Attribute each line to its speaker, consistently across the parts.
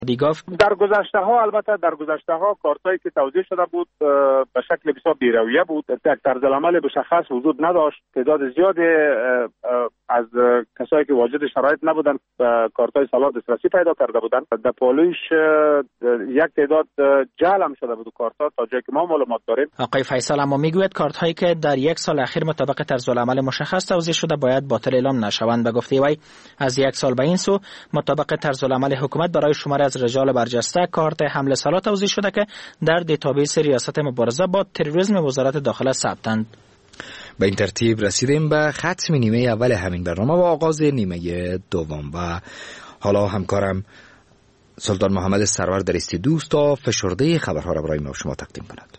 Speaker 1: در گذشته ها کارتایی که توزیع شده بود به شکل بسیار بی‌رویه بود، طرز عمل مشخص وجود نداشت. تعداد زیادی از کسایی که واجد شرایط نبودن کارتای سالار دسترسی پیدا کرده بودند. در پالویش یک تعداد جعل هم شده بود کارتا تا جایی که ما معلومات داریم.
Speaker 2: آقای فیصل اما میگوید کارت هایی که در یک سال اخیر مطابق طرز العمل مشخص توزیع شده باید باطل اعلام نشوند. به گفته وی از یک سال به این سو مطابق طرز العمل حکومت برای شماری از رجال برجسته کارت حمله سالار توزیع شده که در دیتابیس ریاست مبارزه با تروریسم وزارت داخله ثبتند.
Speaker 3: به این ترتیب رسیدیم به ختم نیمه اول همین برنامه و آغاز نیمه دوم و حالا همکارم سلطان محمد سرور در استودیو تا فشرده خبرها را برای ما شما تقدیم کند.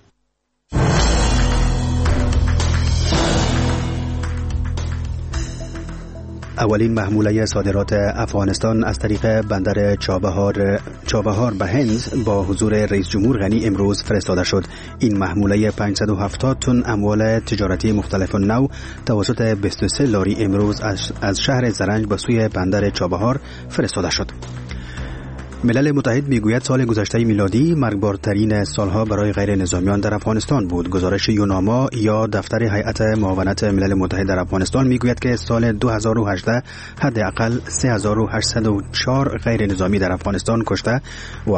Speaker 4: اولین محموله صادرات افغانستان از طریق بندر چابهار به هند با حضور رئیس جمهور غنی امروز فرستاده شد. این محموله 570 تن اموال تجارتی مختلف نوع توسط 23 لاری امروز از شهر زرنج به سوی بندر چابهار فرستاده شد. ملل متحد میگوید سال گذشته میلادی مرگبارترین سالها برای غیر نظامیان در افغانستان بود. گزارش یوناما یا دفتر هیئت معاونت ملل متحد در افغانستان میگوید که سال 2018 حداقل 3804 غیر نظامی در افغانستان کشته و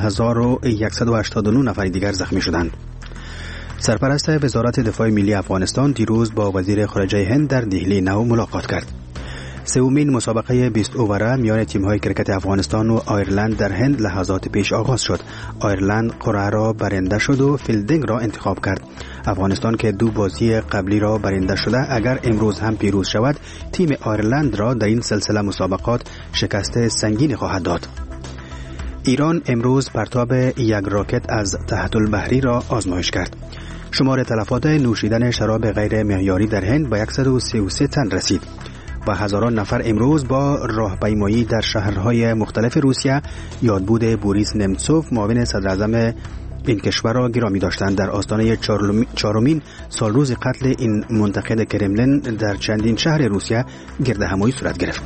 Speaker 4: 7189 نفر دیگر زخمی شدند. سرپرست وزارت دفاع ملی افغانستان دیروز با وزیر خارجه هند در دهلی نو ملاقات کرد. سومین مسابقه 20 اووره میان تیم‌های کرکت افغانستان و آیرلند در هند لحظات پیش آغاز شد. آیرلند قرعه را برنده شد و فیلدینگ را انتخاب کرد. افغانستان که دو بازی قبلی را برنده شده اگر امروز هم پیروز شود تیم آیرلند را در این سلسله مسابقات شکست سنگین خواهد داد. ایران امروز پرتاب یک راکت از تحت البحری را آزمایش کرد. شمار تلفات نوشیدن شراب غیر معیاری در هند به 133 تن رسید. و هزاران نفر امروز با راهپیمایی در شهرهای مختلف روسیه یادبود بوریس نمتسوف معاون صدراعظم این کشور را گرامی داشتند. در آستانه چهارمین سالروز قتل این منتقد کرملین در چندین شهر روسیه گردهمایی صورت گرفت.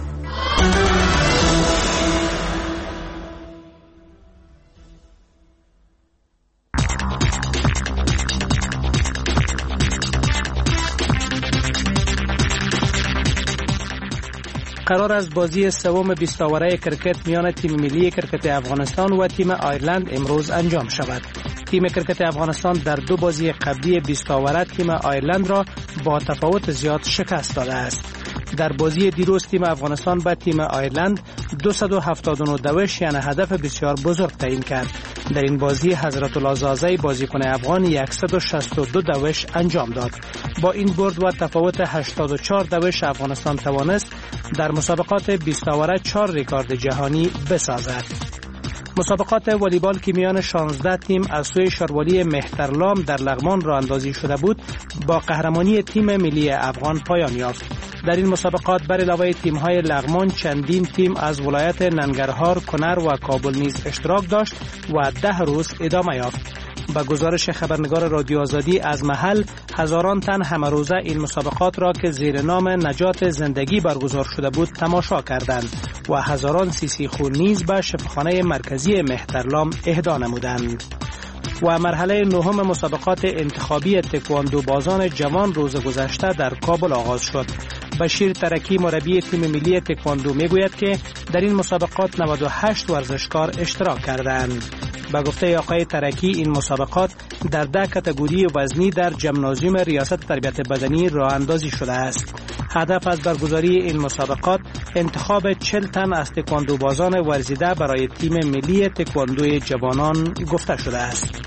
Speaker 5: قرار است بازی سوم 20 اوره کرکت میان تیم ملی کرکت افغانستان و تیم آیرلند امروز انجام شود. تیم کرکت افغانستان در دو بازی قبلی 20 اوره تیم آیرلند را با تفاوت زیاد شکست داده است. در بازی دیروز تیم افغانستان به تیم آیرلند 279 دوش یعنی هدف بسیار بزرگ تعیین کرد. در این بازی حضرت الله زازی بازیکن افغان 162 دوش انجام داد. با این برد و تفاوت 84 دوش افغانستان توانست در مسابقات 20 اوره 4 رکورد جهانی بسازد. مسابقات والیبال که میان 16 تیم از سوی شاروالی مهترلام در لغمان راه اندازی شده بود با قهرمانی تیم ملی افغان پایان یافت. در این مسابقات بر علاوه تیم‌های لغمان چندین تیم از ولایت ننگرهار، کنر و کابل نیز اشتراک داشت و 10 روز ادامه یافت. با گزارش خبرنگار رادیو آزادی از محل هزاران تن همه روزه این مسابقات را که زیر نام نجات زندگی برگزار شده بود تماشا کردند و هزاران سیسی خون نیز به شفاخانه مرکزی مهترلام اهدا نمودند. و مرحله نهم مسابقات انتخابی تکواندو بازان جوان روز گذشته در کابل آغاز شد. بشیر ترکی مربی تیم ملی تکواندو میگوید که در این مسابقات 98 ورزشکار اشتراک کردند. با گفته آقای ترکی این مسابقات در 10 کاتگوری وزنی در ژیمنازیوم ریاست تربیت بدنی راه اندازی شده است. هدف از برگزاری این مسابقات انتخاب 40 تن از تکواندو بازان ورزیده برای تیم ملی تکواندوی جوانان گفته شده است.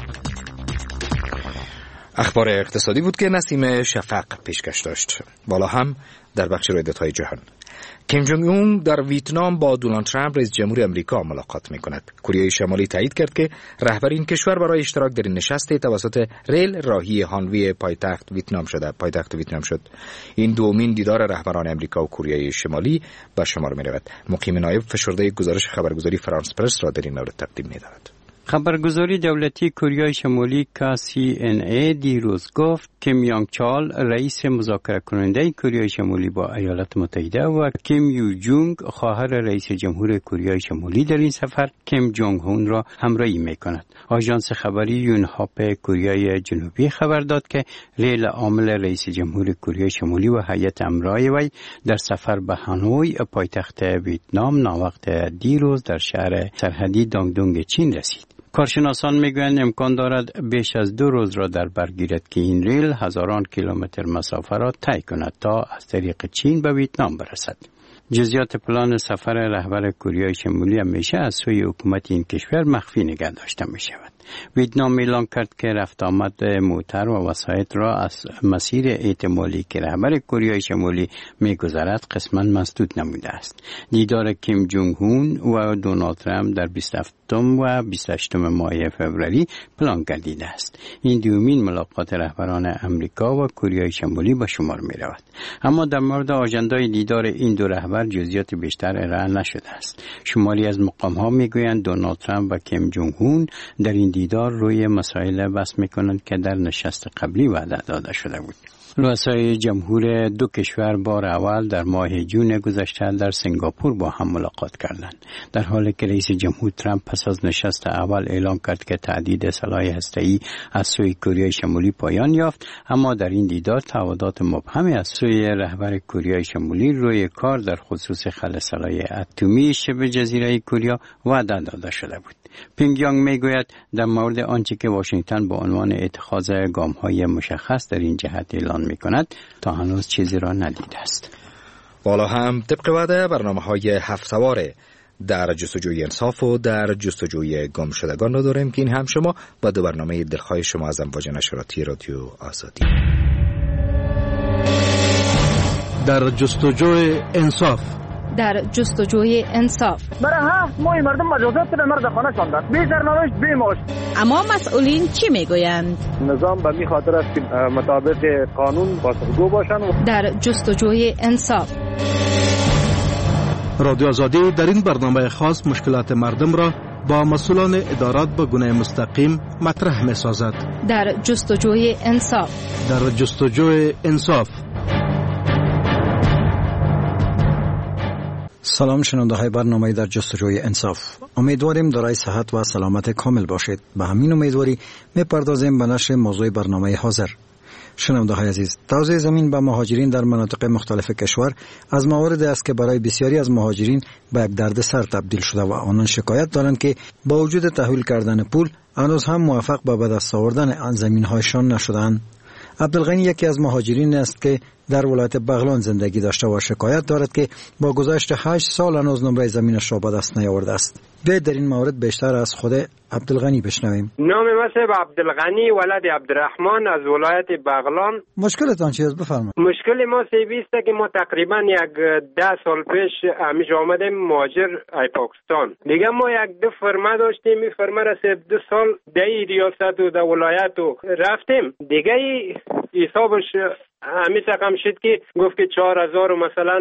Speaker 3: اخبار اقتصادی بود که نسیم شفق پیشکش داشت. بالا هم در بخش رویدادهای جهان. کیم جونگ اون در ویتنام با دونالد ترامپ رئیس جمهور آمریکا ملاقات می‌کند. کره شمالی تایید کرد که رهبر این کشور برای اشتراک در این نشست توسط ریل راهی هانوی پایتخت ویتنام شد. این دومین دیدار رهبران آمریکا و کره شمالی به شمار می‌رود. مقیم نایب فشرده گزارش خبرگزاری فرانس پرس را در این مورد تقدیم می‌دهد.
Speaker 6: خبرگزاری دولتی کره شمالی KCNA دیروز گفت کیم یانگ چال رئیس مذاکره کننده کره شمالی با ایالات متحده و کیم یو جونگ خواهر رئیس جمهور کره شمالی در این سفر کیم جونگ هون را همراهی می‌کند. آژانس خبری یونهاپ کره جنوبی خبر داد که لیل عامل رئیس جمهور کره شمالی و هیئت همراه وی در سفر به هانوی پایتخت ویتنام ناوقت دیروز در شهر سرحدی دانگدونگ چین رسید. کارشناسان میگویند امکان دارد بیش از 2 روز را در بر گیرد که این ریل هزاران کیلومتر مسافت را طی کند تا از طریق چین به ویتنام برسد. جزئیات پلان سفر رهبر کره شمالی همیشه از سوی حکومت این کشور مخفی نگه داشته می شود. ویتنام اعلام کرد که رفت آمد موتر و وسایط را از مسیر احتمالی که رهبر کره شمالی می‌گذرد قسماً مسدود نموده است. دیدار کیم جونگ هون و دونالد ترامپ در 27 و 28 ماه فوریه پلان گردیده است. این دومین ملاقات رهبران امریکا و کره شمالی به شمار می‌رود. اما در مورد آژاندای دیدار این دو رهبر جزئیات بیشتر ارائه نشده است. شماری از مقام‌ها می‌گویند دونالد ترامپ و کیم جونگ هون در این دیدار روی مسائل بحث می‌کنند که در نشست قبلی وعده داده شده بود. رؤسای جمهور دو کشور بار اول در ماه جون گذشته در سنگاپور با هم ملاقات کردند، در حالی که رئیس جمهور ترامپ پس از نشست اول اعلام کرد که تهدید سلاح هسته‌ای از سوی کره شمالی پایان یافت. اما در این دیدار تعهدات مبهمی از سوی رهبر کره شمالی روی کار در خصوص خلع سلاح اتمی شبه جزیره کره وعده داده شده بود. پینگیانگ میگوید در مورد آنچه که واشنگتن با عنوان اتخاذ گام‌های مشخص در این جهت اعلان می‌کند تا هنوز چیزی را ندیده است.
Speaker 3: بالا هم طبق وعده برنامه‌های هفته‌واره در جستجوی انصاف و در جستجوی گم شدگان را داریم که این هم شما با دو برنامه دلخواه شما از امواج نشراتی رادیو آزادی.
Speaker 7: در جستجوی انصاف،
Speaker 8: در جستجوی انصاف.
Speaker 9: برای 7 ماه مردم مجازات به مرد خانه شاندن، بی سرنوشت بی معاش.
Speaker 8: اما مسئولین چی میگویند؟
Speaker 9: نظام به می خاطر است که مطابق قانون بازگو باشند.
Speaker 8: در جستجوی انصاف.
Speaker 7: رادیو آزادی در این برنامه خاص مشکلات مردم را با مسئولان ادارات به گونه مستقیم مطرح می سازد.
Speaker 8: در جستجوی انصاف.
Speaker 7: در جستجوی انصاف.
Speaker 10: سلام شنونده های برنامه در جستجوی انصاف. امیدواریم دارای صحت و سلامت کامل باشید. به همین امیدواری میپردازیم به نشر موضوع برنامه حاضر. شنونده های عزیز، توزیع زمین به مهاجرین در مناطق مختلف کشور از مواردی است که برای بسیاری از مهاجرین به یک دردسر تبدیل شده و آنان شکایت دارند که با وجود تحویل کردن پول هنوز هم موفق به دست آوردن آن زمین هایشان نشدند. عبدالغنی یکی از مهاجرین است که در ولایت بغلان زندگی داشته و شکایت دارد که با گذشت 8 سال هنوز نمره زمینش را به دست نیاورده است. بیایید در این مورد بیشتر از خود عبدالغنی بشنویم.
Speaker 11: نام من عبدالغنی ولد عبدالرحمن از ولایت بغلان.
Speaker 10: مشکلتان چی است؟ بفرمایید.
Speaker 11: مشکل ما است که ما تقریبا 10 سال پیش همیشه آمدیم مهاجر ای پاکستان. دیگه ما یک دو فرما داشتیم، این فرما را 2 سال در ریاست و در ولایت و رفتیم. دیگه حسابش همیشه رقم شد که گفت که 4000 مثلا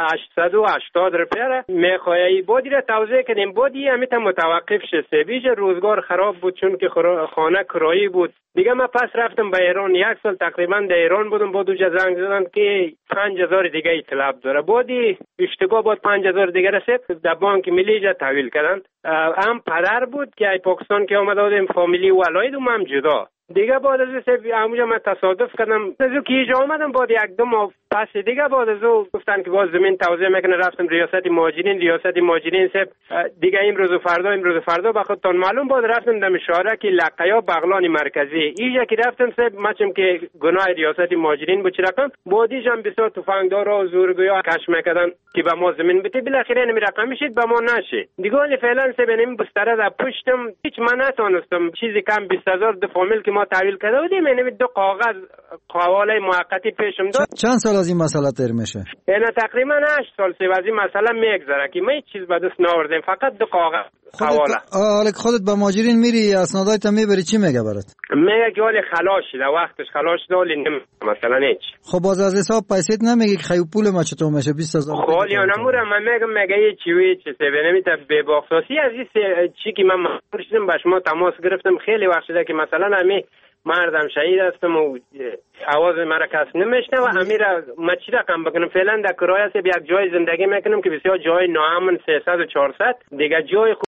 Speaker 11: 880 روپیه میخوایی. بودی را توضیح کردیم، بودی همیشه متوقف شد. بیش روزگار خراب بود چون که خانه کرایی بود. دیگه من پس رفتم به ایران. 1 سال تقریبا در ایران بودم. بود اوجا زنگ زدن که 5000 دیگه طلب داره. بودی اشتباه بود 5000 دیگه رسید در بانک ملی جا تحویل کردن. هم پدر بود که ای پاکستان که آمده بودیم فامیلی ولایت و هم جدا. دیگه بعد از همونجا من تصادف کردم از او که اینجا آمدم. بعد 1-2 ماه پس دیگه بعد از او گفتن که باز زمین توزیع میکنه. رفتم ریاست مهاجرین سب دیگه امروز و فردا به خودتان معلوم. بعد رفتم در مشارک لقیا بغلان مرکزی. اینجا که رفتم سب مچم که گناه ریاست مهاجرین بود چی رقم. بعدیش هم بسیار تفنگدار و زورگویا کش میکردن که به ما زمین بده. بالاخره این رقم میشید به ما نشه. دیگه فعلا سب این بستر از پشتم هیچ من نتونستم چیزی کم 20000 دو فامیل که ما تحویل کرده بودیم. یعنی 2 کاغذ قواله موقتی پیشم داد.
Speaker 10: چند سال از این مسئله تیر میشه؟
Speaker 11: یعنی تقریبا 8 سال از این مسئله میگذره که ما هیچ چیز به دست نآوردیم. فقط 2 کاغذ
Speaker 10: حالا خودت با ماجرین میری اسنادایت میبری چی میگه برات؟
Speaker 11: میگه که حالی خلاص شده وقتش خلاص شده حالی مثلا هیچ.
Speaker 10: خب باز از حساب پیسیت نمیگی که خیلی پول ما چطور میشه 20000
Speaker 11: خالی نموره من میگه یه چی نمیته به باختصی از این چی که من مجبور شدم با شما تماس گرفتم خیلی وقت شده که مثلا همین مردم شهید هستم و آواز مرا کس نمیشنه و امیر ما چی رقم بکنم فعلا در کرایه یک جای زندگی میکنم که بسیار جای ناامن 300 و 400 دیگه جای